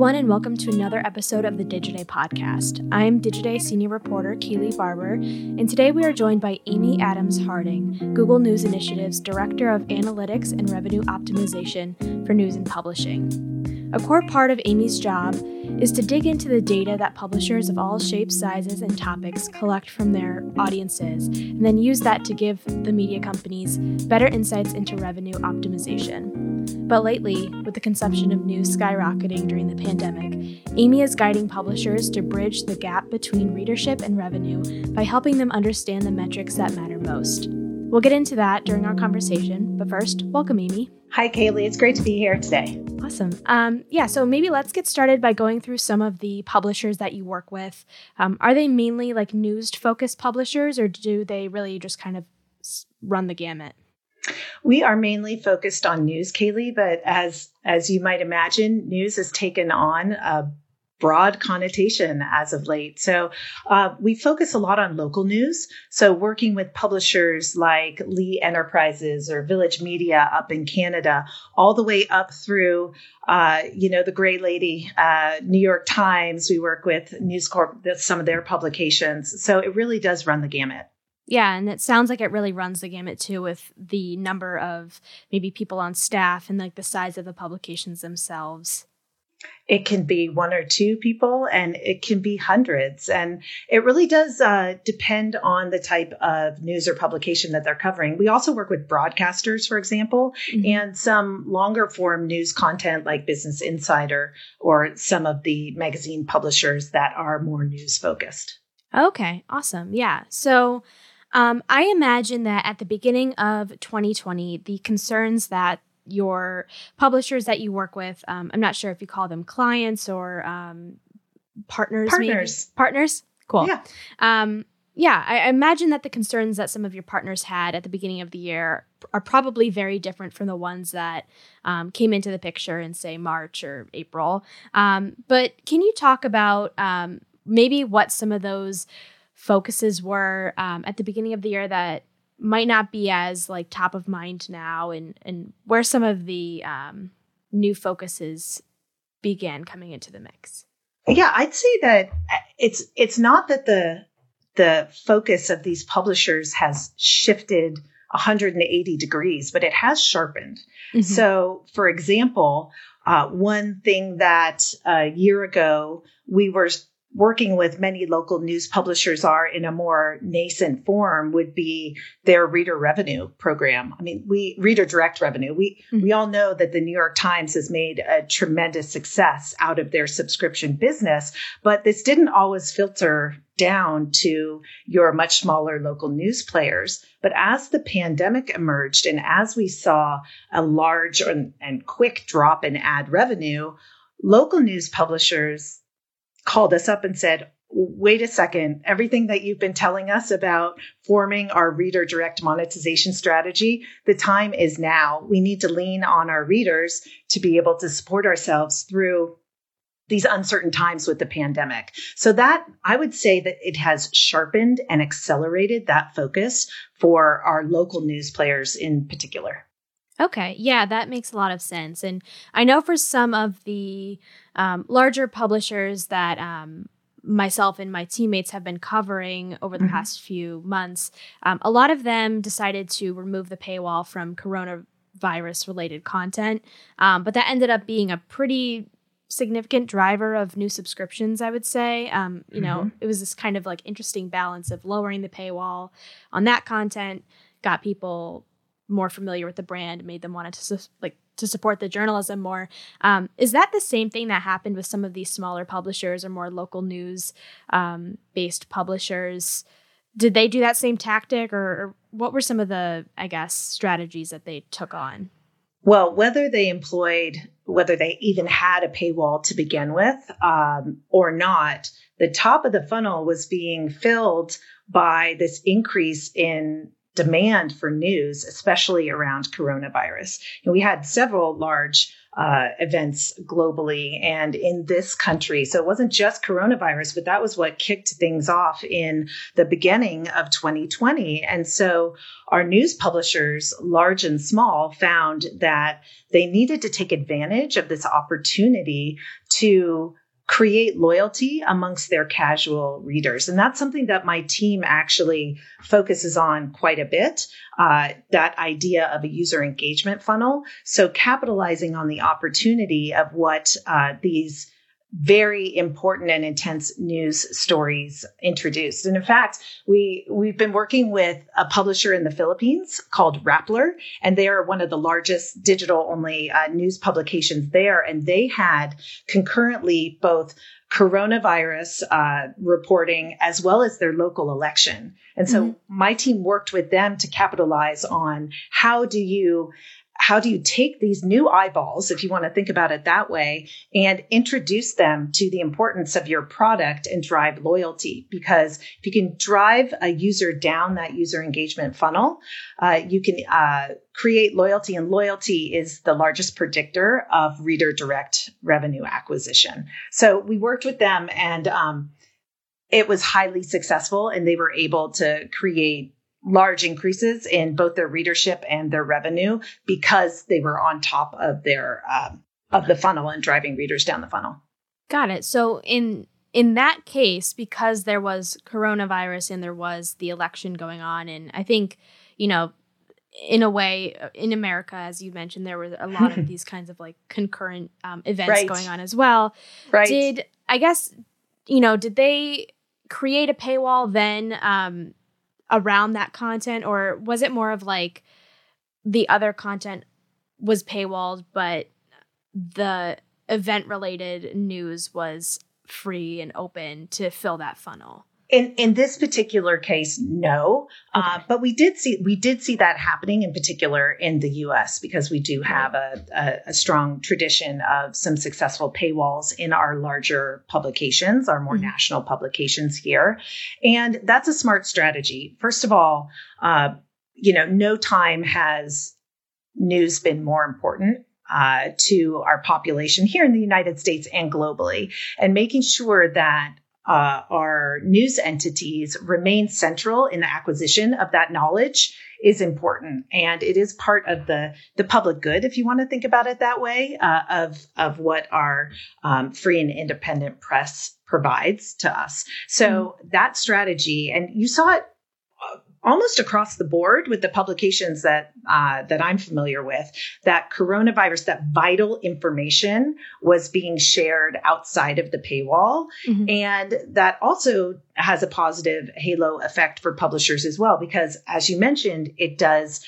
everyone, and welcome to another episode of the Digiday podcast. I'm Digiday senior reporter Kaylee Barber, and today we are joined by Amy Adams Harding, Google News Initiative's Director of Analytics and Revenue Optimization for News and Publishing. A core part of Amy's job is to dig into the data that publishers of all shapes, sizes, and topics collect from their audiences, and then use that to give the media companies better insights into revenue optimization. But lately, with the consumption of news skyrocketing during the pandemic, Amy is guiding publishers to bridge the gap between readership and revenue by helping them understand the metrics that matter most. We'll get into that during our conversation, but first, welcome, Amy. Hi, Kaylee. It's great to be here today. Awesome. So maybe let's get started by going through some of the publishers that you work with. Are they mainly like news-focused publishers, or do they really just kind of run the gamut? We are mainly focused on news, Kaylee, but as you might imagine, news has taken on a broad connotation as of late. So we focus a lot on local news. So working with publishers like Lee Enterprises or Village Media up in Canada, all the way up through, the Gray Lady, New York Times. We work with News Corp, some of their publications. So it really does run the gamut. Yeah, and it sounds like it really runs the gamut too, with the number of maybe people on staff and like the size of the publications themselves. It can be one or two people, and it can be hundreds. And it really does depend on the type of news or publication that they're covering. We also work with broadcasters, for example, and some longer form news content like Business Insider or some of the magazine publishers that are more news focused. Okay, awesome. Yeah. So I imagine that at the beginning of 2020, the concerns that your publishers that you work with, I'm not sure if you call them clients or partners. Partners? Cool. Yeah. I imagine that the concerns that some of your partners had at the beginning of the year are probably very different from the ones that came into the picture in, say, March or April. But can you talk about maybe what some of those focuses were at the beginning of the year that might not be as like top of mind now, and where some of the new focuses began coming into the mix? Yeah, I'd say that it's not that the focus of these publishers has shifted 180 degrees, but it has sharpened. Mm-hmm. So, for example, one thing that a year ago we were working with many local news publishers are in a more nascent form would be their reader revenue program. I mean, reader direct revenue. We all know that the New York Times has made a tremendous success out of their subscription business, but this didn't always filter down to your much smaller local news players. But as the pandemic emerged and as we saw a large and quick drop in ad revenue, local news publishers called us up and said, wait a second, everything that you've been telling us about forming our reader direct monetization strategy, the time is now. We need to lean on our readers to be able to support ourselves through these uncertain times with the pandemic. So that I would say that it has sharpened and accelerated that focus for our local news players in particular. Okay. Yeah, that makes a lot of sense. And I know for some of the larger publishers that myself and my teammates have been covering over the past few months, a lot of them decided to remove the paywall from coronavirus-related content. But that ended up being a pretty significant driver of new subscriptions, I would say. It was this kind of like interesting balance of lowering the paywall on that content, got people more familiar with the brand, made them want to support the journalism more. Is that the same thing that happened with some of these smaller publishers or more local news based publishers? Did they do that same tactic, or what were some of the, I guess, strategies that they took on? Well, whether they even had a paywall to begin with or not, the top of the funnel was being filled by this increase in demand for news, especially around coronavirus. And we had several large events globally and in this country. So it wasn't just coronavirus, but that was what kicked things off in the beginning of 2020. And so our news publishers, large and small, found that they needed to take advantage of this opportunity to create loyalty amongst their casual readers. And that's something that my team actually focuses on quite a bit, that idea of a user engagement funnel. So capitalizing on the opportunity of what these very important and intense news stories introduced. And in fact, we've been working with a publisher in the Philippines called Rappler, and they are one of the largest digital-only news publications there. And they had concurrently both coronavirus reporting as well as their local election. And so my team worked with them to capitalize on how do you take these new eyeballs, if you want to think about it that way, and introduce them to the importance of your product and drive loyalty? Because if you can drive a user down that user engagement funnel, you can create loyalty, and loyalty is the largest predictor of reader direct revenue acquisition. So we worked with them, and it was highly successful, and they were able to create large increases in both their readership and their revenue because they were on top of their of the funnel and driving readers down the funnel. Got it. So in that case, because there was coronavirus and there was the election going on, and I think, in a way, in America, as you mentioned, there were a lot of these kinds of like concurrent events going on as well. Right. Did they create a paywall then around that content, or was it more of like the other content was paywalled, but the event related news was free and open to fill that funnel? In this particular case, no. Okay. But we did see that happening in particular in the U.S. because we do have a strong tradition of some successful paywalls in our larger publications, our more national publications here. And that's a smart strategy. First of all, no time has news been more important to our population here in the United States and globally, and making sure that our news entities remain central in the acquisition of that knowledge is important. And it is part of the public good, if you want to think about it that way, of what our free and independent press provides to us. So that strategy, and you saw it almost across the board with the publications that I'm familiar with, that coronavirus, that vital information was being shared outside of the paywall. And that also has a positive halo effect for publishers as well, because as you mentioned, it does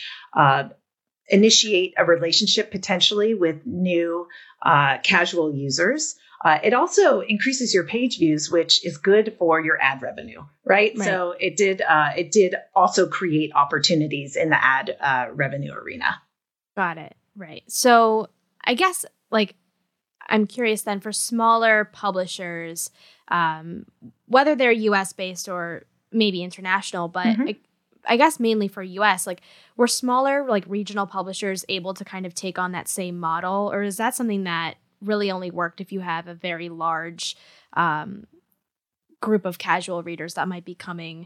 initiate a relationship potentially with new casual users. It also increases your page views, which is good for your ad revenue, right? So it did also create opportunities in the ad revenue arena. Got it. Right. So I guess I'm curious then, for smaller publishers, whether they're US based or maybe international, but I guess mainly for US, were smaller regional publishers able to kind of take on that same model, or is that something that really only worked if you have a very large group of casual readers that might be coming,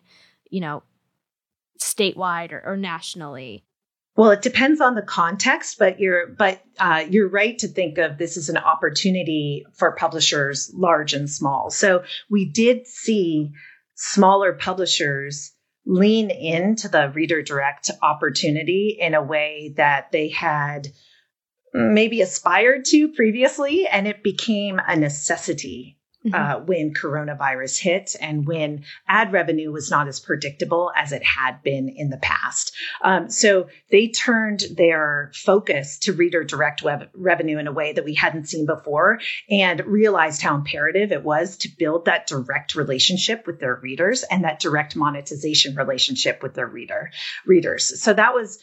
statewide or nationally? Well, it depends on the context, but you're right to think of this as an opportunity for publishers, large and small. So we did see smaller publishers lean into the reader direct opportunity in a way that they had maybe aspired to previously, and it became a necessity when coronavirus hit and when ad revenue was not as predictable as it had been in the past. So they turned their focus to reader direct revenue in a way that we hadn't seen before, and realized how imperative it was to build that direct relationship with their readers and that direct monetization relationship with their readers. So that was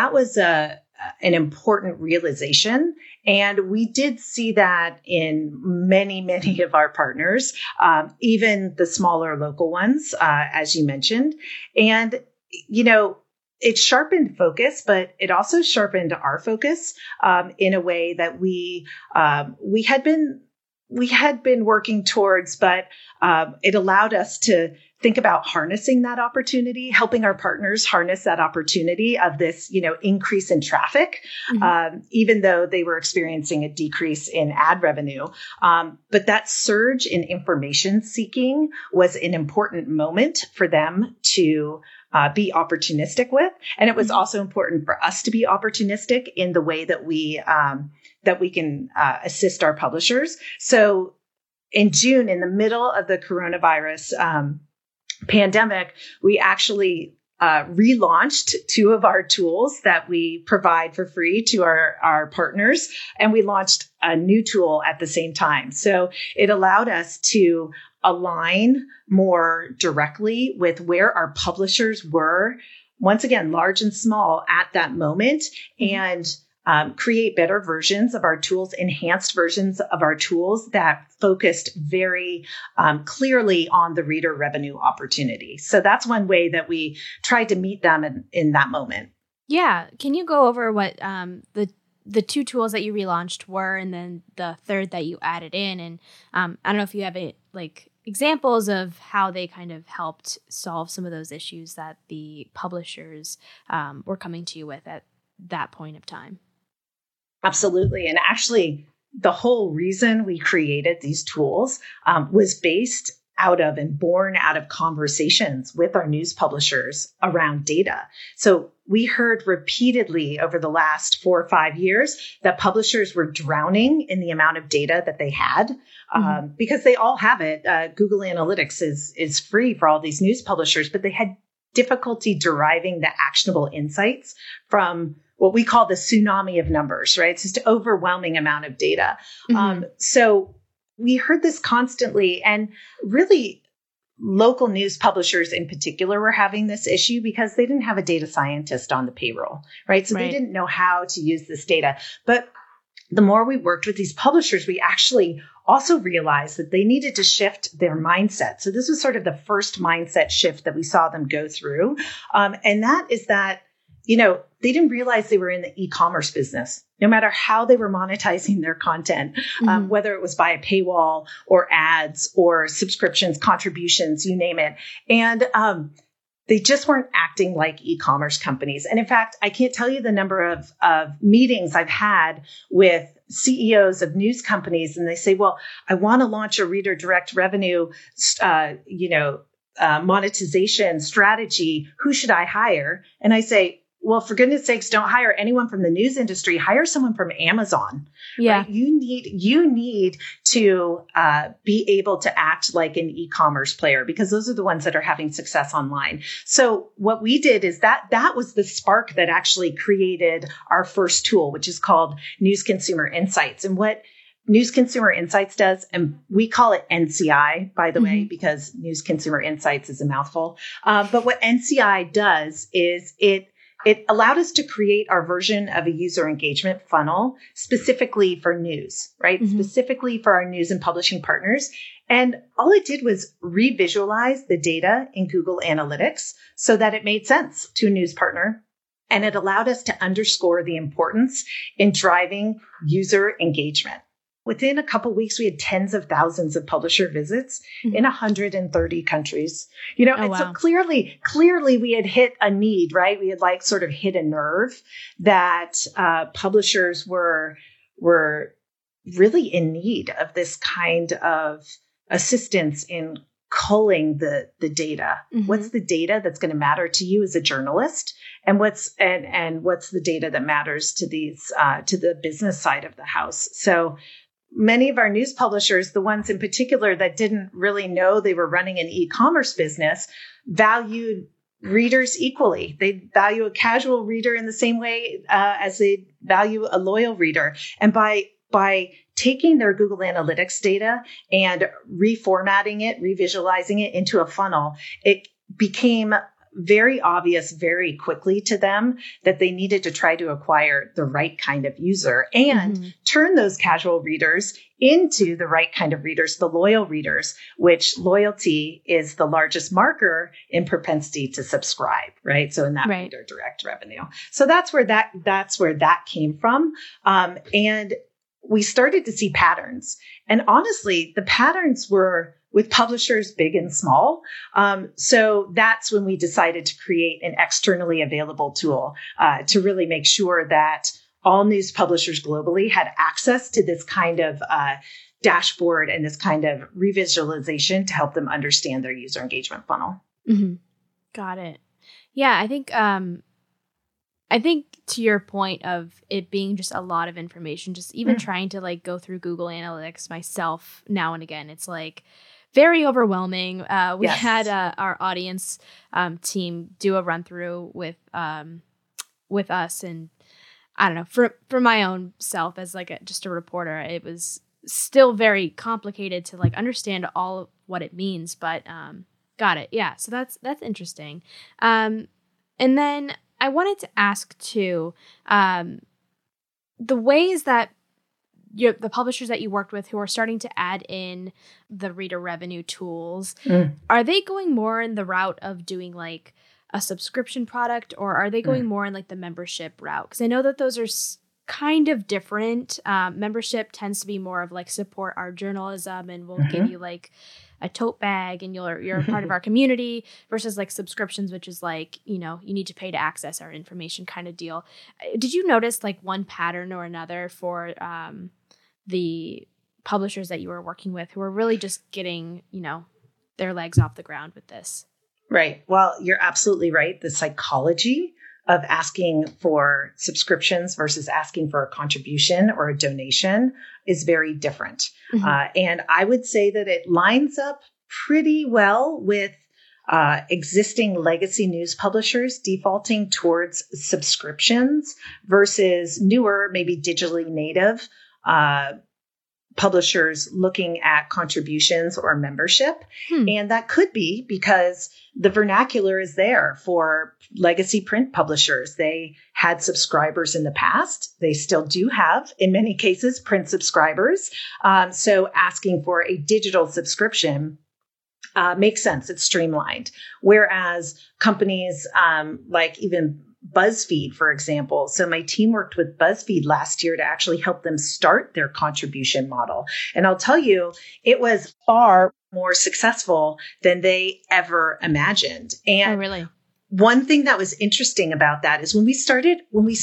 an important realization. And we did see that in many, many of our partners, even the smaller local ones, as you mentioned. And, it sharpened focus, but it also sharpened our focus in a way that we had been working towards, but it allowed us to think about harnessing that opportunity, helping our partners harness that opportunity of this, increase in traffic, even though they were experiencing a decrease in ad revenue. But that surge in information seeking was an important moment for them to be opportunistic with. And it was also important for us to be opportunistic in the way that we can assist our publishers. So in June, in the middle of the coronavirus pandemic, we actually relaunched two of our tools that we provide for free to our partners. And we launched a new tool at the same time. So it allowed us to align more directly with where our publishers were, once again, large and small at that moment, and create better versions of our tools, enhanced versions of our tools that focused very clearly on the reader revenue opportunity. So that's one way that we tried to meet them in that moment. Yeah. Can you go over what the two tools that you relaunched were, and then the third that you added in? And I don't know if you have examples of how they kind of helped solve some of those issues that the publishers were coming to you with at that point of time. Absolutely. And actually, the whole reason we created these tools was based out of and born out of conversations with our news publishers around data. So we heard repeatedly over the last 4 or 5 years that publishers were drowning in the amount of data that they had because they all have it. Google Analytics is free for all these news publishers, but they had difficulty deriving the actionable insights from what we call the tsunami of numbers, right? It's just an overwhelming amount of data. So we heard this constantly, and really local news publishers in particular were having this issue because they didn't have a data scientist on the payroll, right? So they didn't know how to use this data. But the more we worked with these publishers, we actually also realized that they needed to shift their mindset. So this was sort of the first mindset shift that we saw them go through. And that is that, they didn't realize they were in the e-commerce business, no matter how they were monetizing their content, whether it was by a paywall or ads or subscriptions, contributions, you name it. And they just weren't acting like e-commerce companies. And in fact, I can't tell you the number of meetings I've had with CEOs of news companies. And they say, well, I want to launch a reader direct revenue, monetization strategy. Who should I hire? And I say, well, for goodness sakes, don't hire anyone from the news industry. Hire someone from Amazon. Yeah. Right? You need to be able to act like an e-commerce player, because those are the ones that are having success online. So what we did is that was the spark that actually created our first tool, which is called News Consumer Insights. And what News Consumer Insights does, and we call it NCI, by the way, because News Consumer Insights is a mouthful. But what NCI does is it allowed us to create our version of a user engagement funnel specifically for news, right? Specifically for our news and publishing partners. And all it did was revisualize the data in Google Analytics so that it made sense to a news partner. And it allowed us to underscore the importance in driving user engagement. Within a couple of weeks, we had tens of thousands of publisher visits in 130 countries. So clearly we had hit a need, right? We had sort of hit a nerve that publishers were really in need of this kind of assistance in culling the data. What's the data that's going to matter to you as a journalist? And what's the data that matters to to the business side of the house? So many of our news publishers, the ones in particular that didn't really know they were running an e-commerce business, valued readers equally. They value a casual reader in the same way as they value a loyal reader. And by taking their Google Analytics data and reformatting it, revisualizing it into a funnel, it became very obvious very quickly to them that they needed to try to acquire the right kind of user and turn those casual readers into the right kind of readers, the loyal readers, which loyalty is the largest marker in propensity to subscribe, right? So in that reader direct revenue. So that's where that came from. And we started to see patterns. And honestly, the patterns were with publishers big and small. So that's when we decided to create an externally available tool to really make sure that all news publishers globally had access to this kind of dashboard and this kind of revisualization to help them understand their user engagement funnel. Mm-hmm. Got it. Yeah, I think to your point of it being just a lot of information, just even trying to like go through Google Analytics myself now and again, it's like very overwhelming. We had our audience team do a run through with us, and I don't know, for my own self as like just a reporter, it was still very complicated to like understand all of what it means, but got it. Yeah. So that's interesting. And then I wanted to ask too, the ways that the publishers that you worked with who are starting to add in the reader revenue tools, are they going more in the route of doing like a subscription product, or are they going more in like the membership route? Because I know that those are kind of different. Membership tends to be more of like support our journalism and we'll give you like a tote bag and you're a part of our community, versus like subscriptions, which is like, you know, you need to pay to access our information kind of deal. Did you notice like one pattern or another for the publishers that you were working with who are really just getting, you know, their legs off the ground with this? Right. Well, you're absolutely right. The psychology of asking for subscriptions versus asking for a contribution or a donation is very different. And I would say that it lines up pretty well with existing legacy news publishers defaulting towards subscriptions versus newer, maybe digitally native publishers looking at contributions or membership. And that could be because the vernacular is there for legacy print publishers. They had subscribers in the past. They still do have, in many cases, print subscribers. So asking for a digital subscription makes sense. It's streamlined. Whereas companies like even BuzzFeed, for example. So my team worked with BuzzFeed last year to actually help them start their contribution model. And I'll tell you, it was far more successful than they ever imagined. And really? One thing that was interesting about that is when we started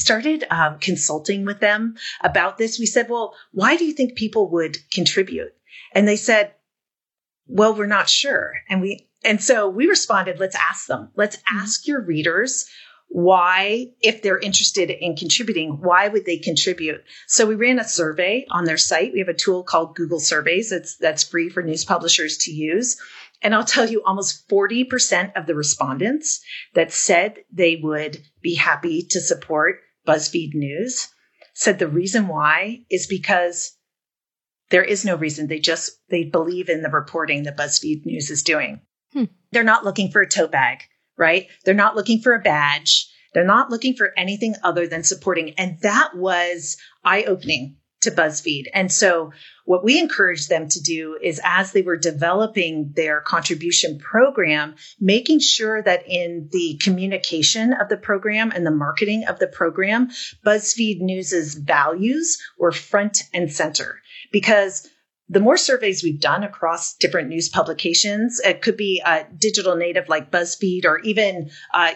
consulting with them about this, we said, well, why do you think people would contribute? And they said, well, we're not sure. And so we responded, let's ask them. Let's ask your readers why, if they're interested in contributing, why would they contribute? So we ran a survey on their site. We have a tool called Google Surveys. That's free for news publishers to use. And I'll tell you, almost 40% of the respondents that said they would be happy to support BuzzFeed News said the reason why is because there is no reason. They believe in the reporting that BuzzFeed News is doing. They're not looking for a tote bag, right? They're not looking for a badge. They're not looking for anything other than supporting. And that was eye-opening to BuzzFeed. And so what we encouraged them to do is, as they were developing their contribution program, making sure that in the communication of the program and the marketing of the program, BuzzFeed News's values were front and center. Because the more surveys we've done across different news publications, it could be digital native like BuzzFeed, or even,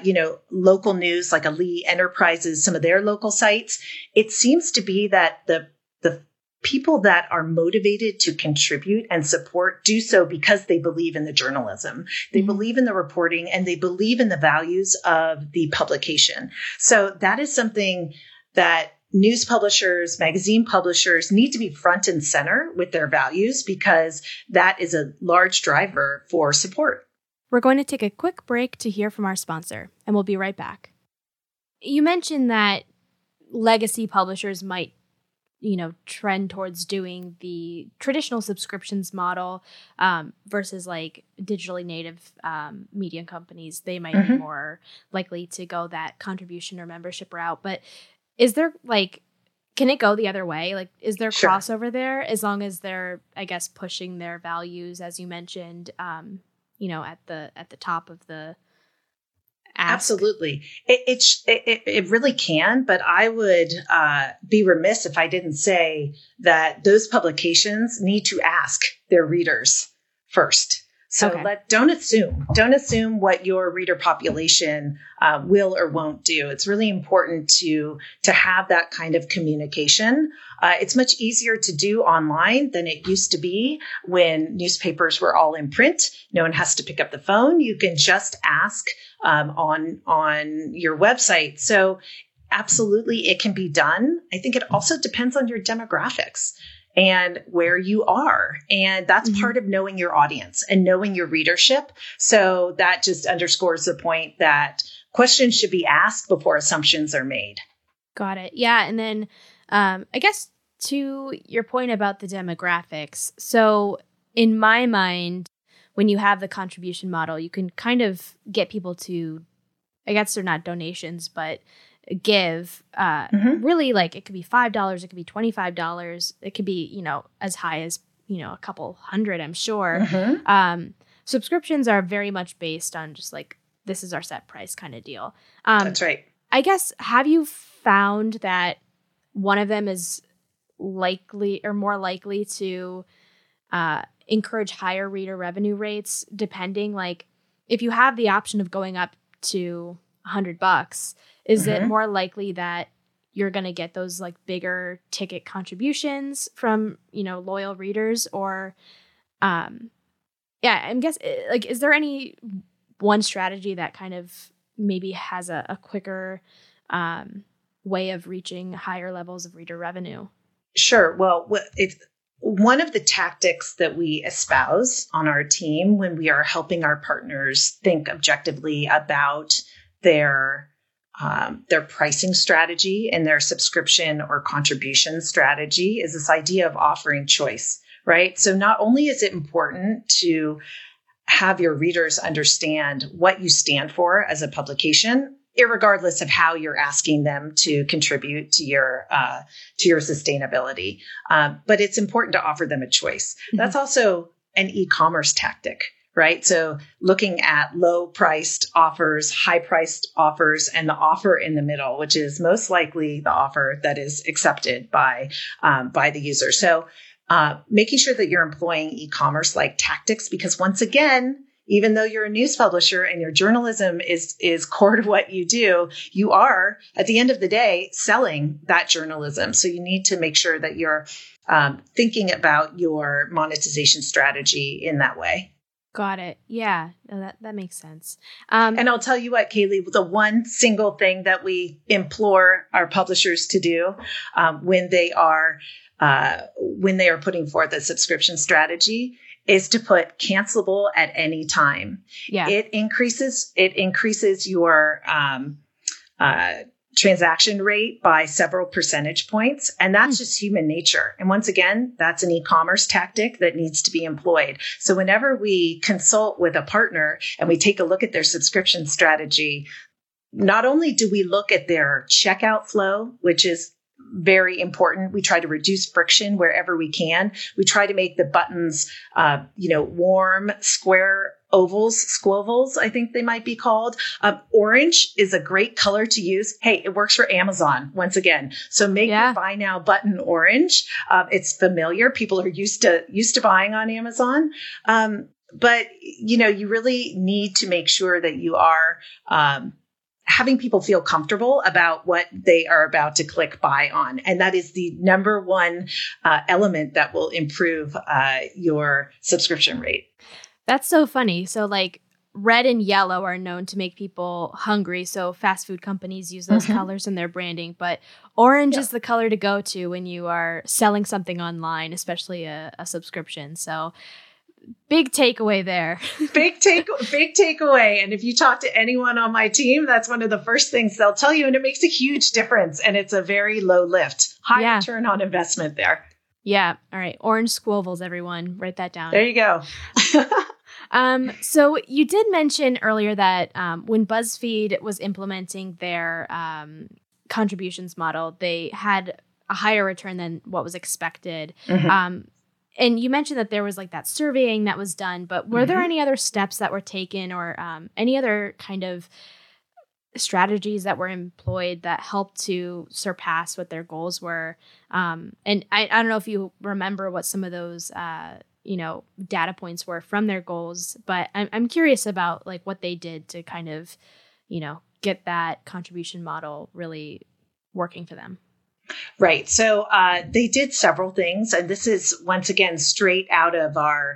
local news like Lee Enterprises, some of their local sites. It seems to be that the people that are motivated to contribute and support do so because they believe in the journalism, they believe in the reporting, and they believe in the values of the publication. So that is something that news publishers, magazine publishers need to be front and center with their values, because that is a large driver for support. We're going to take a quick break to hear from our sponsor, and we'll be right back. You mentioned that legacy publishers might trend towards doing the traditional subscriptions model versus like digitally native media companies. They might be more likely to go that contribution or membership route. But is there can it go the other way? Like, is there crossover there as long as they're, I guess, pushing their values, as you mentioned, at the top of the ask? Absolutely. It really can, but I would be remiss if I didn't say that those publications need to ask their readers first. So don't assume what your reader population will or won't do. It's really important to have that kind of communication. It's much easier to do online than it used to be when newspapers were all in print. No one has to pick up the phone. You can just ask on your website. So absolutely, it can be done. I think it also depends on your demographics and where you are. And that's part of knowing your audience and knowing your readership. So that just underscores the point that questions should be asked before assumptions are made. Got it. Yeah. And then I guess to your point about the demographics. So in my mind, when you have the contribution model, you can kind of get people to, I guess they're not donations, but give really, like, it could be $5, it could be $25, it could be as high as a couple hundred, I'm sure. Subscriptions are very much based on just like, this is our set price kind of deal. That's right. I guess, have you found that one of them is likely or more likely to encourage higher reader revenue rates, depending, like, if you have the option of going up to $100, is it more likely that you're going to get those like bigger ticket contributions from, loyal readers? Or, I'm guessing, like, is there any one strategy that kind of maybe has a quicker way of reaching higher levels of reader revenue? Sure. Well, it's one of the tactics that we espouse on our team when we are helping our partners think objectively about their pricing strategy and their subscription or contribution strategy is this idea of offering choice, right? So not only is it important to have your readers understand what you stand for as a publication, irregardless of how you're asking them to contribute to your sustainability, but it's important to offer them a choice. That's also an e-commerce tactic, right? So looking at low-priced offers, high-priced offers, and the offer in the middle, which is most likely the offer that is accepted by the user. So making sure that you're employing e-commerce-like tactics, because once again, even though you're a news publisher and your journalism is core to what you do, you are, at the end of the day, selling that journalism. So you need to make sure that you're thinking about your monetization strategy in that way. Got it. Yeah, no, that makes sense. And I'll tell you what, Kaylee, the one single thing that we implore our publishers to do when they are putting forth a subscription strategy is to put cancelable at any time. Yeah. It increases your transaction rate by several percentage points. And that's just human nature. And once again, that's an e-commerce tactic that needs to be employed. So whenever we consult with a partner and we take a look at their subscription strategy, not only do we look at their checkout flow, which is very important. We try to reduce friction wherever we can. We try to make the buttons, warm, square ovals, squovals, I think they might be called. Orange is a great color to use. Hey, it works for Amazon once again. So make your buy now button orange. It's familiar. People are used to buying on Amazon. But you really need to make sure that you are, having people feel comfortable about what they are about to click buy on. And that is the number one element that will improve your subscription rate. That's so funny. So like red and yellow are known to make people hungry. So fast food companies use those colors in their branding. But orange is the color to go to when you are selling something online, especially a subscription. So big takeaway there. Big takeaway. And if you talk to anyone on my team, that's one of the first things they'll tell you. And it makes a huge difference. And it's a very low lift, high return on investment there. Yeah. All right. Orange squovels, everyone. Write that down. There you go. So you did mention earlier that when BuzzFeed was implementing their contributions model, they had a higher return than what was expected. Mm-hmm. And you mentioned that there was like that surveying that was done, but were there any other steps that were taken or any other kind of strategies that were employed that helped to surpass what their goals were? And I don't know if you remember what some of those, data points were from their goals, but I'm curious about like what they did to kind of, get that contribution model really working for them. Right. So they did several things, and this is once again straight out of our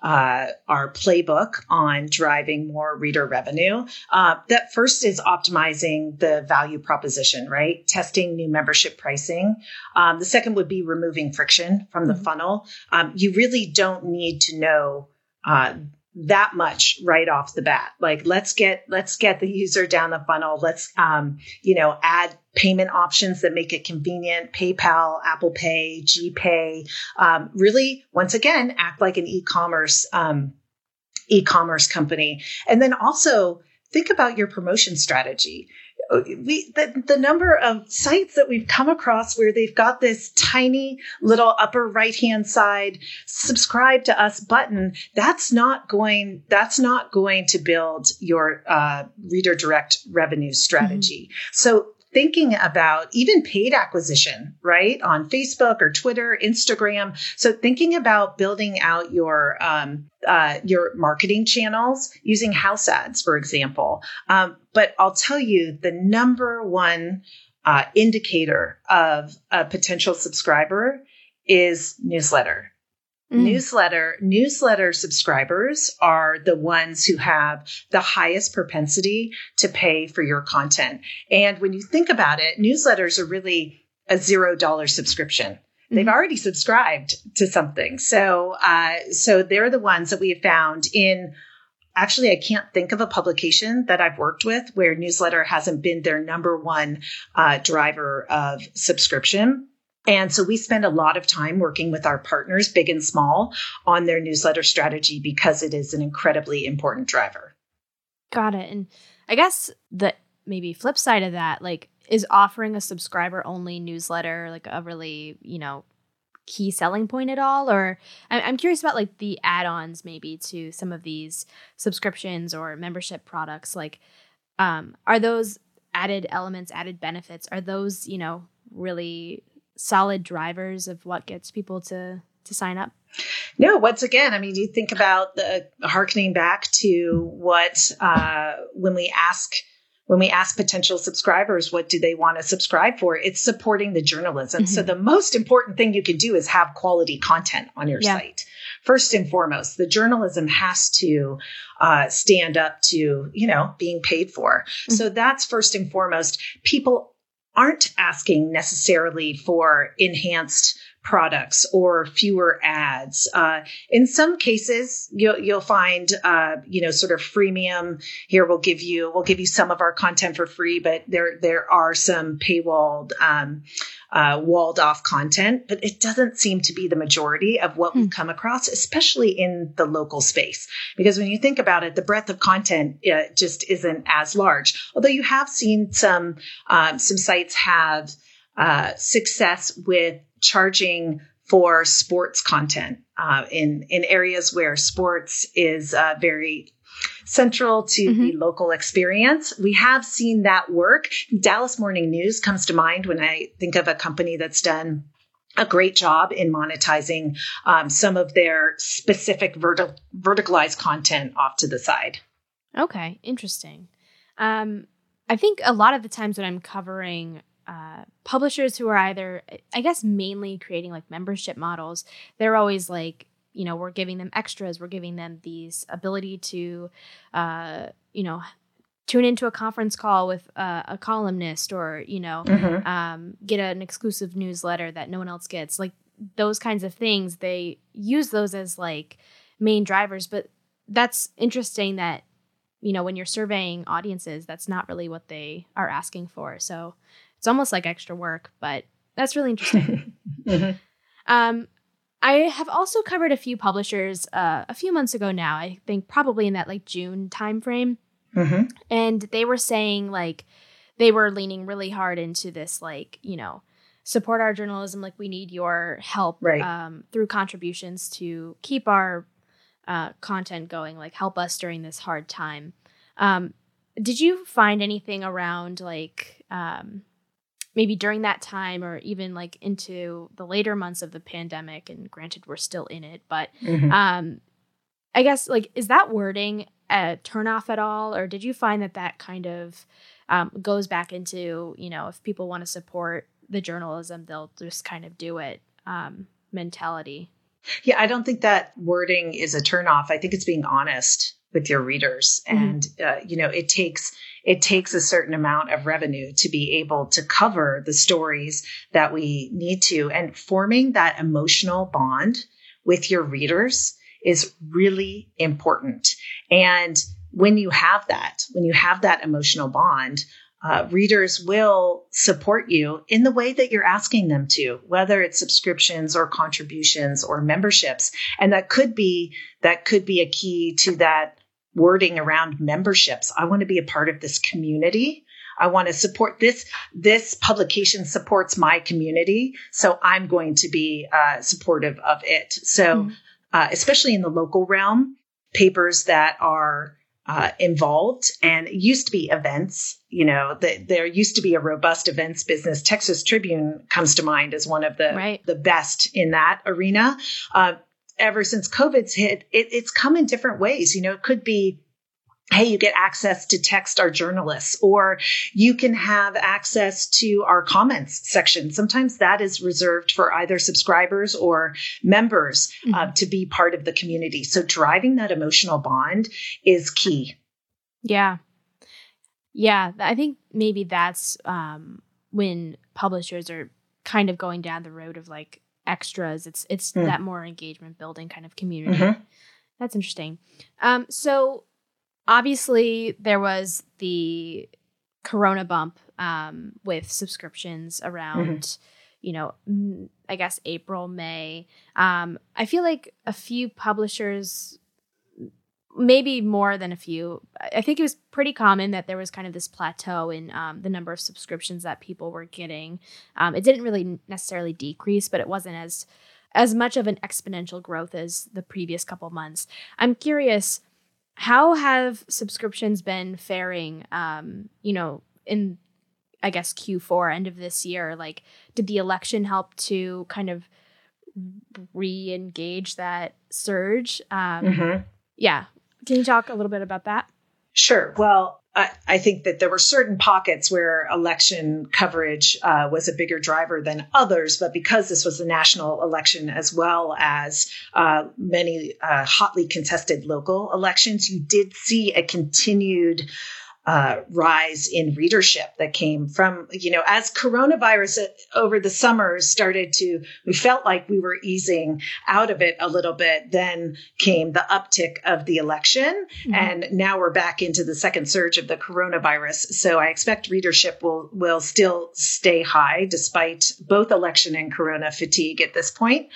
playbook on driving more reader revenue. That first is optimizing the value proposition, right? Testing new membership pricing. The second would be removing friction from the funnel. You really don't need to know that much right off the bat. Like let's get the user down the funnel. Let's add payment options that make it convenient. PayPal, Apple Pay, GPay. Really, once again, act like an e-commerce company, and then also think about your promotion strategy. The number of sites that we've come across where they've got this tiny little upper right-hand side subscribe to us button, that's not going to build your reader direct revenue strategy. Mm-hmm. So thinking about even paid acquisition, right? On Facebook or Twitter, Instagram. So thinking about building out your marketing channels using house ads, for example. But I'll tell you the number one indicator of a potential subscriber is newsletter. Newsletter subscribers are the ones who have the highest propensity to pay for your content. And when you think about it, newsletters are really a $0 subscription. They've already subscribed to something. So they're the ones that we have found in. Actually, I can't think of a publication that I've worked with where newsletter hasn't been their number one driver of subscription. And so we spend a lot of time working with our partners, big and small, on their newsletter strategy because it is an incredibly important driver. Got it. And I guess the maybe flip side of that, like, is offering a subscriber only newsletter like a really, key selling point at all? Or I'm curious about like the add-ons maybe to some of these subscriptions or membership products. Like, are those added elements, added benefits, are those, really solid drivers of what gets people to sign up? No, once again, I mean, you think about the harkening back to what, when we ask potential subscribers, what do they want to subscribe for? It's supporting the journalism. Mm-hmm. So the most important thing you can do is have quality content on your site. First and foremost, the journalism has to stand up to, being paid for. Mm-hmm. So that's first and foremost. People aren't asking necessarily for enhanced products or fewer ads. In some cases, you'll find, sort of freemium. Here, we'll give you some of our content for free, but there are some paywalled, walled off content, but it doesn't seem to be the majority of what we've come across, especially in the local space. Because when you think about it, the breadth of content just isn't as large. Although you have seen some sites have success with charging for sports content in areas where sports is very central to the local experience. We have seen that work. Dallas Morning News comes to mind when I think of a company that's done a great job in monetizing some of their specific verticalized content off to the side. Okay, interesting. I think a lot of the times when I'm covering publishers who are either, I guess, mainly creating like membership models, they're always like, we're giving them extras. We're giving them these ability to, tune into a conference call with a columnist or, get an exclusive newsletter that no one else gets. Like those kinds of things, they use those as like main drivers. But that's interesting that, when you're surveying audiences, that's not really what they are asking for. So it's almost like extra work, but that's really interesting. I have also covered a few publishers a few months ago now, I think probably in that like June timeframe. And they were saying like they were leaning really hard into this, like, support our journalism. Like, we need your help through contributions to keep our content going, like help us during this hard time. Did you find anything around like maybe during that time or even like into the later months of the pandemic, and granted we're still in it, but I guess like, is that wording a turnoff at all? Or did you find that kind of goes back into, if people want to support the journalism, they'll just kind of do it mentality? Yeah, I don't think that wording is a turnoff. I think it's being honest with your readers. And, it takes a certain amount of revenue to be able to cover the stories that we need to. And forming that emotional bond with your readers is really important. And when you have that emotional bond, readers will support you in the way that you're asking them to, whether it's subscriptions or contributions or memberships. And that could be a key to that wording around memberships. I want to be a part of this community. I want to support this. This publication supports my community, so I'm going to be supportive of it. So, especially in the local realm, papers that are involved, and it used to be events, there used to be a robust events business. Texas Tribune comes to mind as one of the best in that arena. Ever since COVID's hit, it's come in different ways. It could be, hey, you get access to text our journalists, or you can have access to our comments section. Sometimes that is reserved for either subscribers or members to be part of the community. So driving that emotional bond is key. Yeah. Yeah. I think maybe that's when publishers are kind of going down the road of like extras. It's that more engagement building kind of community. That's interesting. So obviously there was the Corona bump with subscriptions around, I guess April, May. I feel like a few publishers, maybe more than a few, I think it was pretty common that there was kind of this plateau in the number of subscriptions that people were getting. It didn't really necessarily decrease, but it wasn't as much of an exponential growth as the previous couple months. I'm curious, how have subscriptions been faring, in, I guess, Q4, end of this year? Like, did the election help to kind of re-engage that surge? Yeah. Can you talk a little bit about that? Sure. Well, I think that there were certain pockets where election coverage was a bigger driver than others, but because this was a national election as well as many hotly contested local elections, you did see a continued rise in readership that came from, as coronavirus over the summer we felt like we were easing out of it a little bit. Then came the uptick of the election. And now we're back into the second surge of the coronavirus. So I expect readership will still stay high despite both election and corona fatigue at this point.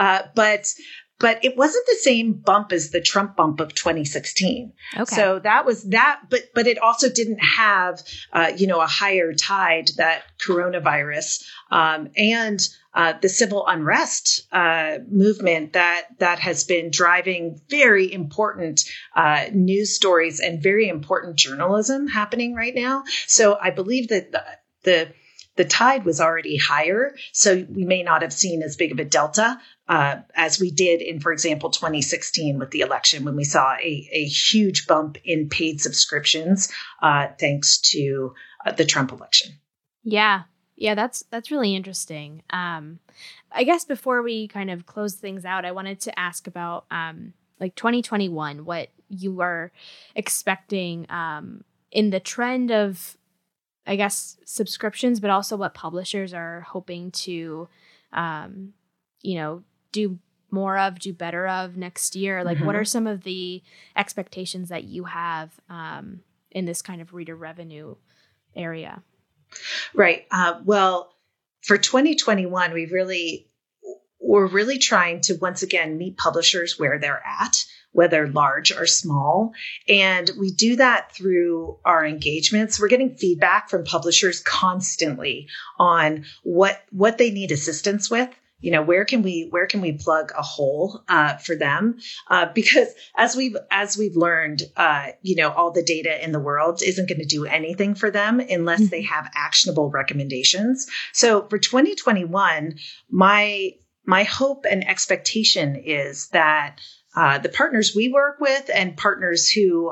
But it wasn't the same bump as the Trump bump of 2016. Okay. So that was that, but it also didn't have, a higher tide that coronavirus and the civil unrest movement that has been driving very important news stories and very important journalism happening right now. So I believe that the tide was already higher, so we may not have seen as big of a delta as we did in, for example, 2016 with the election, when we saw a huge bump in paid subscriptions thanks to the Trump election. Yeah, that's really interesting. I guess before we kind of close things out, I wanted to ask about like 2021, what you are expecting in the trend of, I guess, subscriptions, but also what publishers are hoping to, do more of, do better of next year? Like, what are some of the expectations that you have in this kind of reader revenue area? Right. Well, for 2021, we're really trying to, once again, meet publishers where they're at, whether large or small. And we do that through our engagements. We're getting feedback from publishers constantly on what they need assistance with. Where can we plug a hole for them? Because as we've learned, all the data in the world isn't going to do anything for them unless they have actionable recommendations. So for 2021, my hope and expectation is that the partners we work with and partners who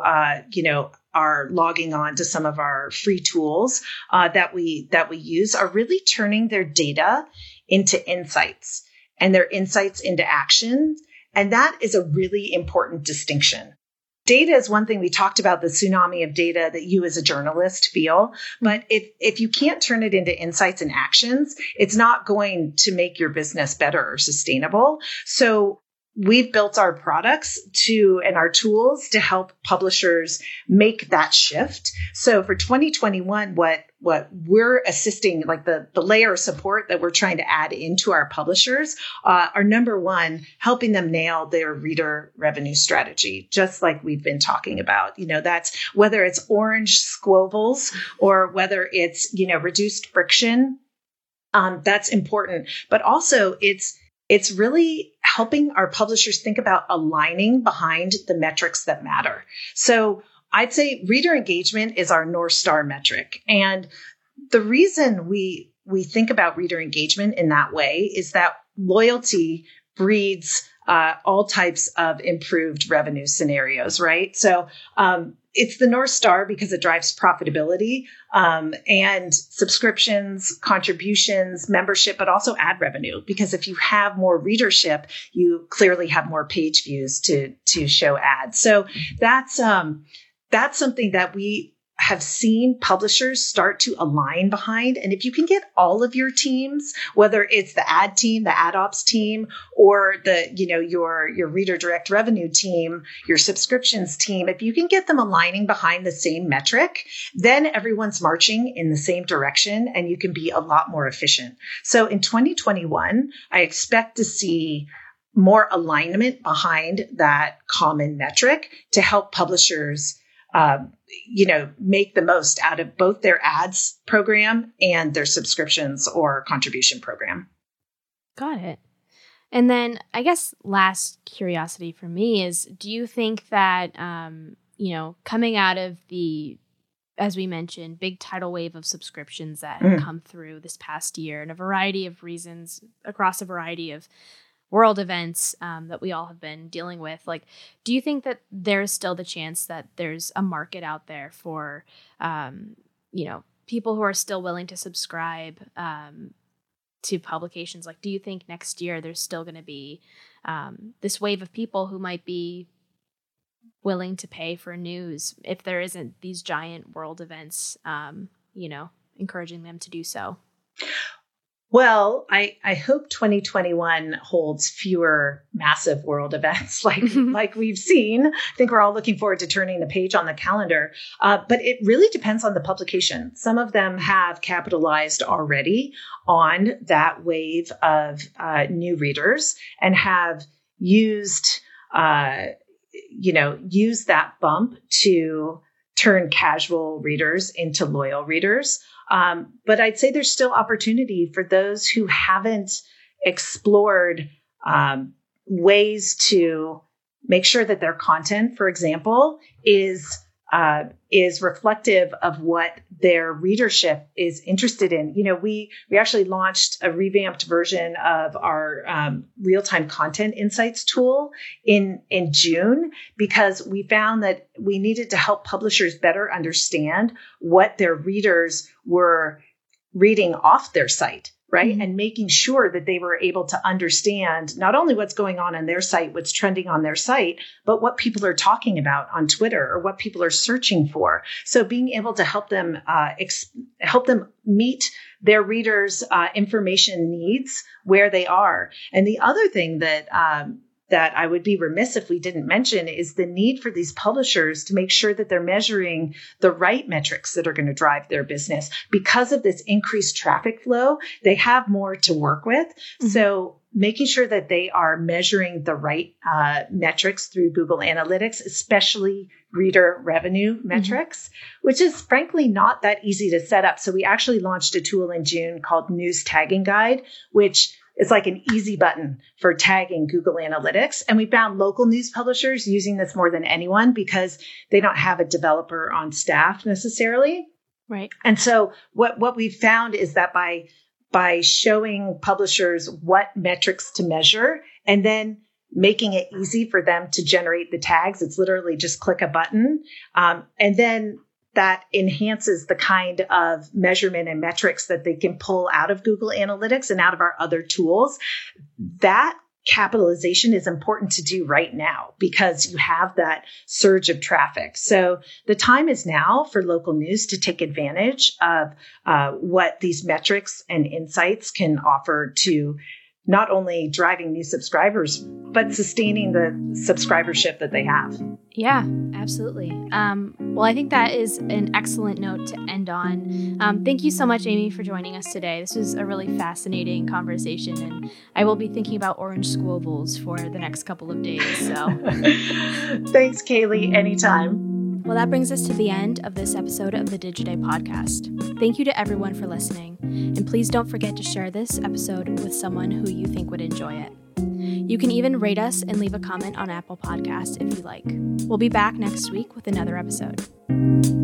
are logging on to some of our free tools that we use are really turning their data into insights and their insights into action. And that is a really important distinction. Data is one thing. We talked about the tsunami of data that you as a journalist feel, but if you can't turn it into insights and actions, it's not going to make your business better or sustainable. So we've built our products and our tools to help publishers make that shift. So for 2021, what we're assisting, like the layer of support that we're trying to add into our publishers, are number one, helping them nail their reader revenue strategy, just like we've been talking about. That's whether it's orange squovels or whether it's, reduced friction. That's important, but also it's really helping our publishers think about aligning behind the metrics that matter. So I'd say reader engagement is our North Star metric. And the reason we think about reader engagement in that way is that loyalty breeds all types of improved revenue scenarios, right? So it's the North Star because it drives profitability and subscriptions, contributions, membership, but also ad revenue. Because if you have more readership, you clearly have more page views to show ads. So that's something that we have seen publishers start to align behind. And if you can get all of your teams, whether it's the ad team, the ad ops team, or your reader direct revenue team, your subscriptions team, if you can get them aligning behind the same metric, then everyone's marching in the same direction and you can be a lot more efficient. So in 2021, I expect to see more alignment behind that common metric to help publishers make the most out of both their ads program and their subscriptions or contribution program. Got it. And then I guess last curiosity for me is, do you think that, coming out of the, as we mentioned, big tidal wave of subscriptions that have come through this past year and a variety of reasons across a variety of world events that we all have been dealing with, like, do you think that there's still the chance that there's a market out there for, people who are still willing to subscribe to publications? Like, do you think next year there's still going to be this wave of people who might be willing to pay for news if there isn't these giant world events, encouraging them to do so? Well, I hope 2021 holds fewer massive world events like we've seen. I think we're all looking forward to turning the page on the calendar. But it really depends on the publication. Some of them have capitalized already on that wave of new readers and have used that bump to turn casual readers into loyal readers. But I'd say there's still opportunity for those who haven't explored ways to make sure that their content, for example, is reflective of what their readership is interested in. We actually launched a revamped version of our real-time content insights tool in June because we found that we needed to help publishers better understand what their readers were reading off their site. Right. And making sure that they were able to understand not only what's going on their site, what's trending on their site, but what people are talking about on Twitter or what people are searching for. So being able to help them meet their readers' information needs where they are. And the other thing that I would be remiss if we didn't mention is the need for these publishers to make sure that they're measuring the right metrics that are going to drive their business. Because of this increased traffic flow, they have more to work with. Mm-hmm. So making sure that they are measuring the right metrics through Google Analytics, especially reader revenue metrics, which is frankly not that easy to set up. So we actually launched a tool in June called News Tagging Guide, which is like an easy button for tagging Google Analytics. And we found local news publishers using this more than anyone because they don't have a developer on staff necessarily. Right. And so what we found is that by showing publishers what metrics to measure and then making it easy for them to generate the tags, it's literally just click a button. And then that enhances the kind of measurement and metrics that they can pull out of Google Analytics and out of our other tools. That capitalization is important to do right now because you have that surge of traffic. So the time is now for local news to take advantage of what these metrics and insights can offer to not only driving new subscribers, but sustaining the subscribership that they have. Yeah, absolutely. Well, I think that is an excellent note to end on. Thank you so much, Amy, for joining us today. This was a really fascinating conversation, and I will be thinking about orange squovels for the next couple of days. So, thanks, Kaylee. Anytime. Well, that brings us to the end of this episode of the Digiday podcast. Thank you to everyone for listening, and please don't forget to share this episode with someone who you think would enjoy it. You can even rate us and leave a comment on Apple Podcasts if you like. We'll be back next week with another episode.